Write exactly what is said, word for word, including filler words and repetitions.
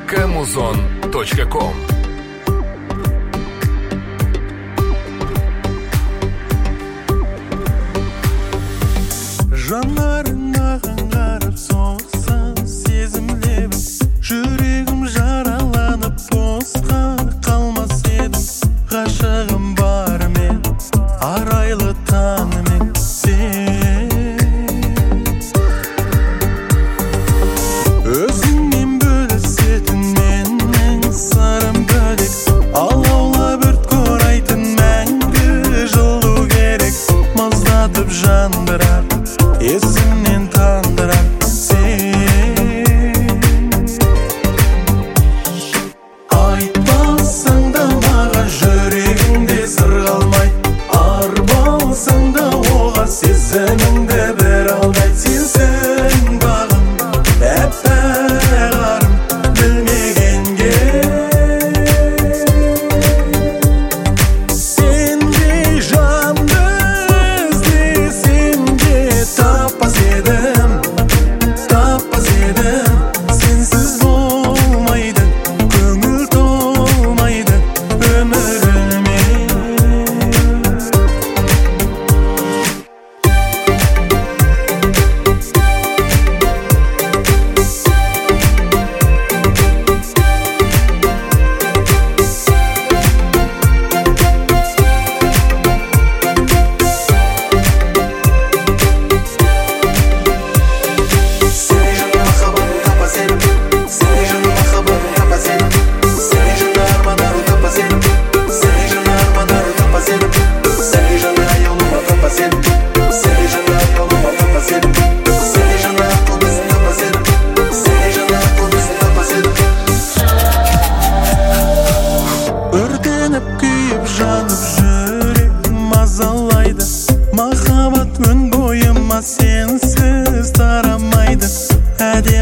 камузон точка ком. Жанарыңа қарап соқса сезім лебім, жүрегім жараланып босқа қалмас едім. Ғашығым бар мен, арайлы таңымен сен. Өзіңмен бөлісетін менің сырым бөлек, алаулап өрт қорайтын мәңгі жылу керек. Маздатып жандырар, есімнен тандырар сен. Айтпасаң да маған жүрегіңде сыр қалмай, ар болсаң да оға сезіміңді бір алдай. Сенсің бағым, әппақ арым білмегенге. Сендей жанды іздесем де таппас едім, таппас едім. Сенсіз болмайды, көңіл толмайды өміріме. Өртеніп күйіп жанып жүрегім мазалайды, махаббат өн бойыма сенсіз тарамайды. Әдемі